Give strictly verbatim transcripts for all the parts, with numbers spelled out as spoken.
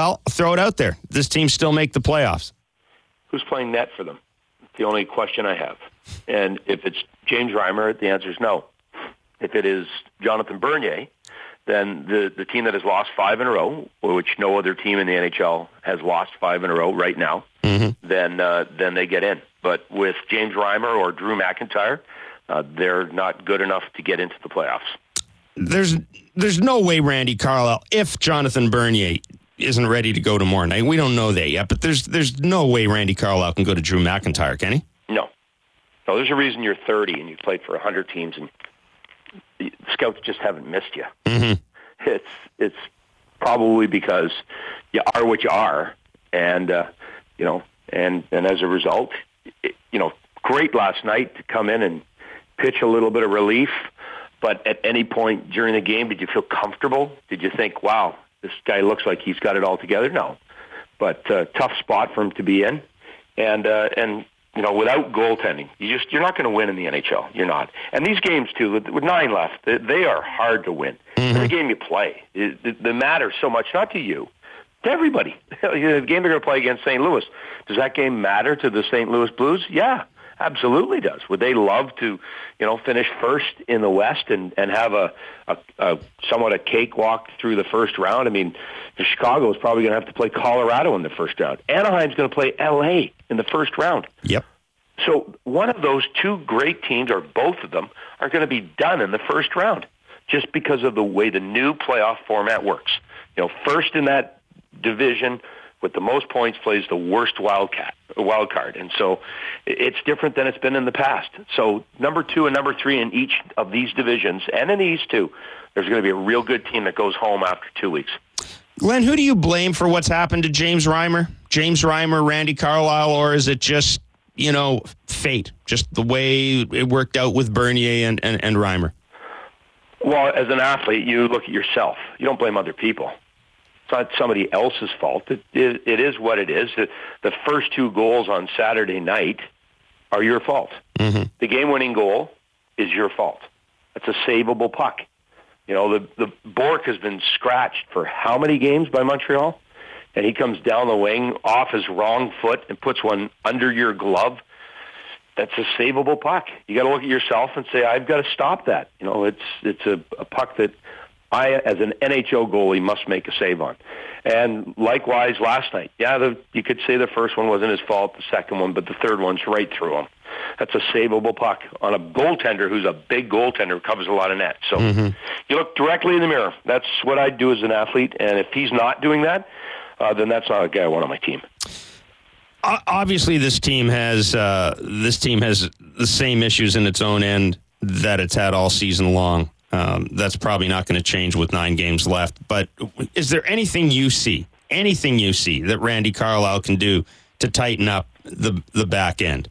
well, throw it out there. This team still make the playoffs. Who's playing net for them? It's the only question I have. And if it's James Reimer, the answer is no. If it is Jonathan Bernier, then the, the team that has lost five in a row, which no other team in the N H L has lost five in a row right now, mm-hmm. then uh, then they get in. But with James Reimer or Drew McIntyre, uh, they're not good enough to get into the playoffs. There's there's no way Randy Carlyle, if Jonathan Bernier isn't ready to go tomorrow night, we don't know that yet, but there's there's no way Randy Carlyle can go to Drew McIntyre, can he? No. No, there's a reason you're thirty and you've played for one hundred teams and the scouts just haven't missed you. Mm-hmm. It's it's probably because you are what you are, and uh, you know, and and as a result, it, you know, great last night to come in and pitch a little bit of relief. But at any point during the game, did you feel comfortable? Did you think, wow, this guy looks like he's got it all together? No. But uh, tough spot for him to be in. And, uh, and you know, without goaltending, you just, you're not going to win in the N H L. You're not. And these games, too, with, with nine left, they, they are hard to win. Mm-hmm. Every game you play, it, it, they matter so much, not to you, to everybody. The game they're going to play against Saint Louis, does that game matter to the Saint Louis Blues? Yeah. Absolutely does. Would they love to, you know, finish first in the West and, and have a, a, a somewhat a cakewalk through the first round? I mean, Chicago is probably going to have to play Colorado in the first round. Anaheim's going to play L A in the first round. Yep. So one of those two great teams, or both of them, are going to be done in the first round just because of the way the new playoff format works. You know, first in that division with the most points plays the worst wildcat, wild card. And so it's different than it's been in the past. So number two and number three in each of these divisions, and in these two, there's going to be a real good team that goes home after two weeks. Glenn, who do you blame for what's happened to James Reimer? James Reimer, Randy Carlyle, or is it just, you know, fate, just the way it worked out with Bernier and, and, and Reimer? Well, as an athlete, you look at yourself. You don't blame other people. It's not somebody else's fault. It, it, it is what it is. The, the first two goals on Saturday night are your fault. Mm-hmm. The game-winning goal is your fault. It's a savable puck. You know, the, the Bork has been scratched for how many games by Montreal? And he comes down the wing off his wrong foot and puts one under your glove. That's a savable puck. You got to look at yourself and say, I've got to stop that. You know, it's it's a, a puck that I, as an N H L goalie, must make a save on. And likewise, last night, yeah, the, you could say the first one wasn't his fault, the second one, but the third one's right through him. That's a savable puck on a goaltender who's a big goaltender who covers a lot of net. So mm-hmm. you look directly in the mirror. That's what I do as an athlete. And if he's not doing that, uh, then that's not a guy I want on my team. Obviously, this team has uh, this team has the same issues in its own end that it's had all season long. Um, that's probably not going to change with nine games left. But is there anything you see, anything you see that Randy Carlyle can do to tighten up the the back end?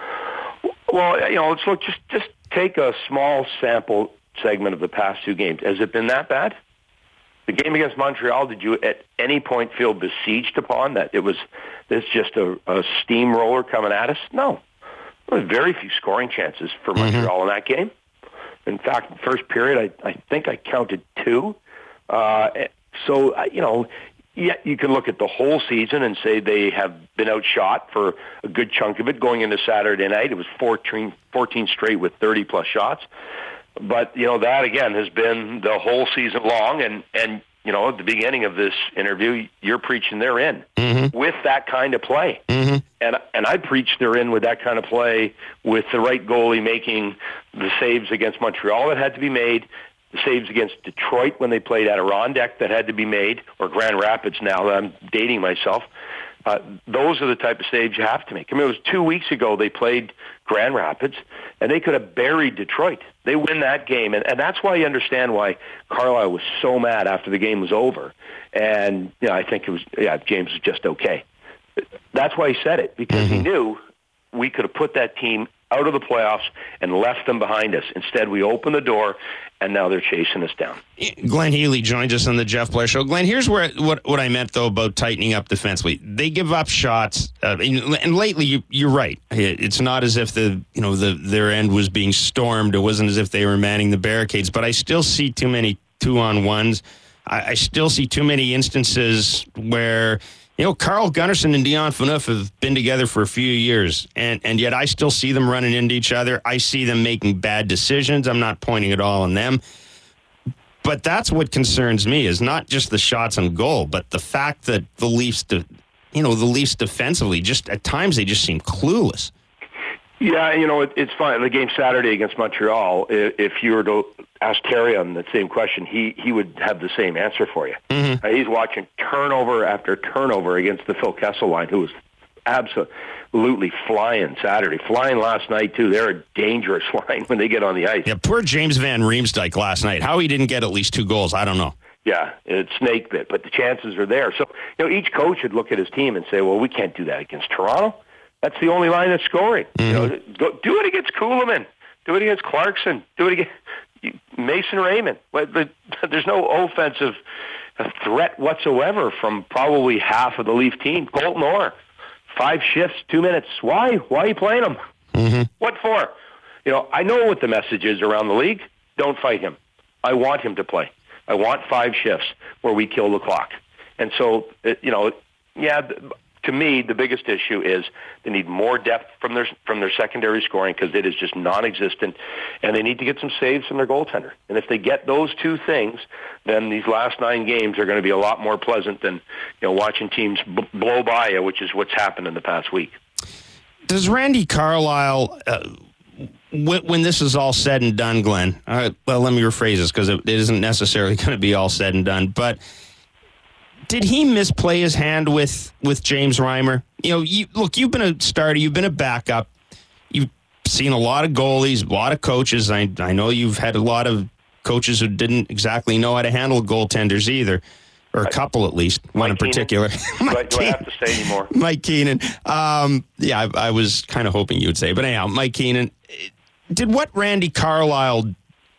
Well, you know, let's look. Just just take a small sample segment of the past two games. Has it been that bad? The game against Montreal, did you at any point feel besieged upon that it was this just a, a steamroller coming at us? No. There were very few scoring chances for Montreal mm-hmm. in that game. In fact, first period, I, I think I counted two. Uh, so, you know, yeah, you can look at the whole season and say they have been outshot for a good chunk of it. Going into Saturday night, it was fourteen, fourteen straight with thirty-plus shots. But, you know, that, again, has been the whole season long. And, and you know, at the beginning of this interview, you're preaching they're in mm-hmm. with that kind of play. Mm-hmm. And and I preach they're in with that kind of play with the right goalie making the saves against Montreal that had to be made, the saves against Detroit when they played Adirondack that had to be made, or Grand Rapids now that I'm dating myself. Uh, those are the type of saves you have to make. I mean, it was two weeks ago they played Grand Rapids, and they could have buried Detroit. They win that game, and, and that's why you understand why Carlyle was so mad after the game was over. And you know, I think it was, yeah, James was just okay. That's why he said it, because mm-hmm. he knew we could have put that team out of the playoffs and left them behind us. Instead, we opened the door, and now they're chasing us down. Glenn Healy joins us on the Jeff Blair Show. Glenn, here's where what what I meant, though, about tightening up defensively. They give up shots, uh, and lately, you, you're right. It's not as if the you know the their end was being stormed. It wasn't as if they were manning the barricades. But I still see too many two-on-ones. I, I still see too many instances where, you know, Carl Gunnarsson and Dion Phaneuf have been together for a few years, and, and yet I still see them running into each other. I see them making bad decisions. I'm not pointing it all on them. But that's what concerns me, is not just the shots on goal, but the fact that the Leafs, de- you know, the Leafs defensively, just at times they just seem clueless. Yeah, you know, it, it's fine. The game Saturday against Montreal, if you were to ask Terry on the same question, he, he would have the same answer for you. Mm-hmm. Uh, he's watching turnover after turnover against the Phil Kessel line, who was absolutely flying Saturday. Flying last night, too. They're a dangerous line when they get on the ice. Yeah, poor James Van Riemsdyk last night. How he didn't get at least two goals, I don't know. Yeah, it's snake bit, but the chances are there. So, you know, each coach should look at his team and say, well, we can't do that against Toronto. That's the only line that's scoring. Mm-hmm. You know, go, do it against Kuhlman. Do it against Clarkson. Do it against Mason Raymond. There's no offensive threat whatsoever from probably half of the Leaf team. Colton Orr, five shifts, two minutes. Why? Why are you playing him? Mm-hmm. What for? You know, I know what the message is around the league. Don't fight him. I want him to play. I want five shifts where we kill the clock. And so, you know, yeah, to me, the biggest issue is they need more depth from their from their secondary scoring, because it is just non-existent, and they need to get some saves from their goaltender. And if they get those two things, then these last nine games are going to be a lot more pleasant than, you know, watching teams b- blow by you, which is what's happened in the past week. Does Randy Carlyle, uh, when, when this is all said and done, Glenn, uh, well, let me rephrase this, because it, it isn't necessarily going to be all said and done, but did he misplay his hand with, with James Reimer? You know, you, look, you've been a starter, you've been a backup, you've seen a lot of goalies, a lot of coaches. I I know you've had a lot of coaches who didn't exactly know how to handle goaltenders either, or a couple at least, one in particular. Mike do, I, do I have to say anymore? Mike Keenan. Um, yeah, I, I was kind of hoping you would say, but anyhow, Mike Keenan. Did what Randy Carlyle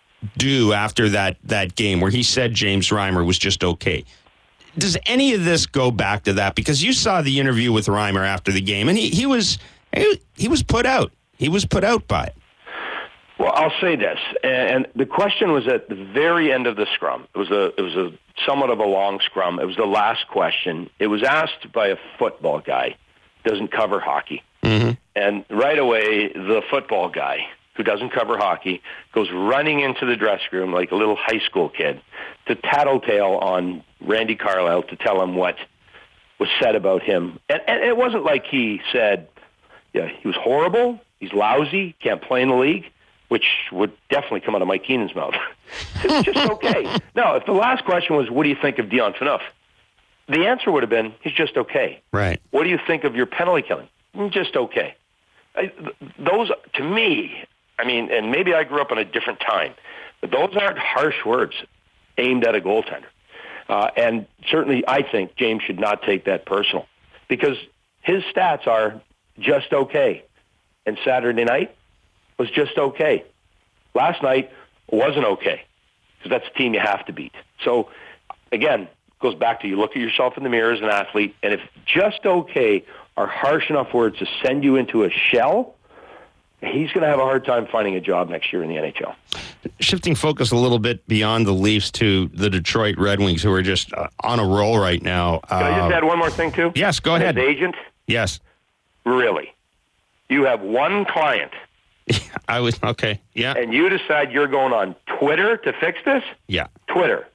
do after that, that game where he said James Reimer was just okay? Does any of this go back to that? Because you saw the interview with Reimer after the game, and he, he was he, he was put out. He was put out by it. Well, I'll say this, and the question was at the very end of the scrum. It was a it was a somewhat of a long scrum. It was the last question. It was asked by a football guy, doesn't cover hockey, mm-hmm. and right away the football guy, who doesn't cover hockey, goes running into the dressing room like a little high school kid to tattletale on Randy Carlyle to tell him what was said about him. And, and it wasn't like he said, yeah, he was horrible, he's lousy, can't play in the league, which would definitely come out of Mike Keenan's mouth. It was just okay. No, if the last question was, what do you think of Dion Phaneuf? The answer would have been, he's just okay. Right. What do you think of your penalty killing? Just okay. I, those, to me, I mean, and maybe I grew up in a different time, but those aren't harsh words aimed at a goaltender. Uh, and certainly I think James should not take that personal, because his stats are just okay. And Saturday night was just okay. Last night wasn't okay, because that's a team you have to beat. So, again, it goes back to you look at yourself in the mirror as an athlete, and if just okay are harsh enough words to send you into a shell, he's going to have a hard time finding a job next year in the N H L. Shifting focus a little bit beyond the Leafs to the Detroit Red Wings, who are just uh, on a roll right now. Can uh, I just add one more thing, too? Yes, go ahead. His agent? Yes. Really? You have one client. I was, okay, yeah. And you decide you're going on Twitter to fix this? Yeah. Twitter.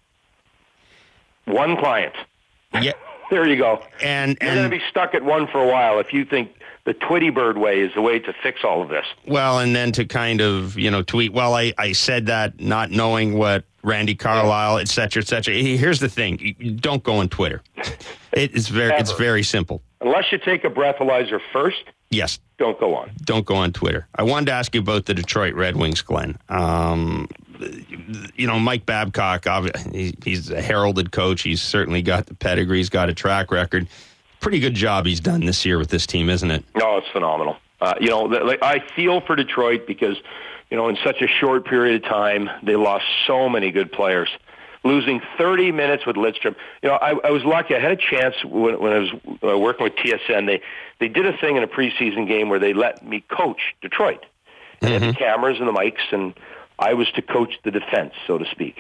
One client. Yeah. There you go. And, You're and going to be stuck at one for a while if you think the Twitty Bird way is the way to fix all of this. Well, and then to kind of, you know, tweet, well, I, I said that not knowing what Randy Carlyle, et cetera, et cetera. Here's the thing. You don't go on Twitter. It is very, Ever. It's very simple. Unless you take a breathalyzer first. Yes. Don't go on. Don't go on Twitter. I wanted to ask you about the Detroit Red Wings, Glenn. Um, you know, Mike Babcock, he's a heralded coach. He's certainly got the pedigree. He's got a track record. Pretty good job he's done this year with this team, isn't it? No, it's phenomenal. Uh, you know, like, I feel for Detroit because, you know, in such a short period of time, they lost so many good players. Losing thirty minutes with Lidstrom. You know, I, I was lucky. I had a chance when, when I was uh, working with T S N. They they did a thing in a preseason game where they let me coach Detroit. They mm-hmm. had the cameras and the mics, and I was to coach the defense, so to speak.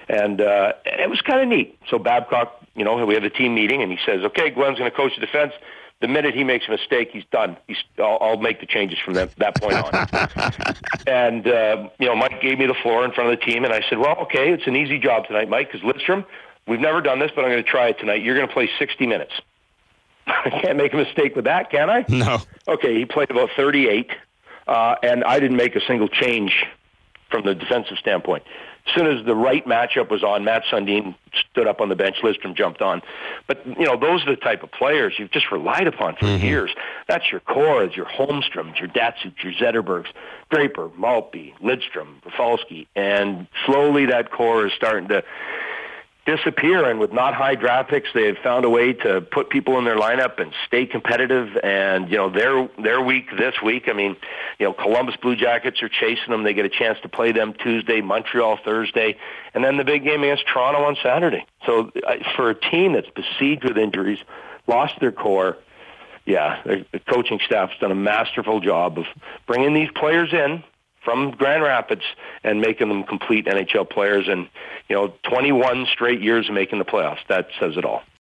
And uh, it was kind of neat. So Babcock, you know, we have a team meeting, and he says, okay, Glenn's going to coach the defense. The minute he makes a mistake, he's done. He's, I'll, I'll make the changes from that, that point on. And, uh, you know, Mike gave me the floor in front of the team, and I said, well, okay, it's an easy job tonight, Mike, because Lidstrom, we've never done this, but I'm going to try it tonight. You're going to play sixty minutes. I can't make a mistake with that, can I? No. Okay, he played about thirty-eight, uh, and I didn't make a single change from the defensive standpoint. As soon as the right matchup was on, Matt Sundin stood up on the bench, Lidstrom jumped on. But, you know, those are the type of players you've just relied upon for mm-hmm. years. That's your core, it's your Holmstroms, your Datsuks, your Zetterbergs, Draper, Maltby, Lidstrom, Rafalski. And slowly that core is starting to disappear, and with not high draft picks, they have found a way to put people in their lineup and stay competitive. And you know, they're they're weak this week. I mean, you know, Columbus Blue Jackets are chasing them. They get a chance to play them Tuesday, Montreal Thursday, and then the big game against Toronto on Saturday. So uh, for a team that's besieged with injuries, lost their core, yeah, the, the coaching staff's done a masterful job of bringing these players in from Grand Rapids and making them complete N H L players, and you know, twenty-one straight years of making the playoffs. That says it all.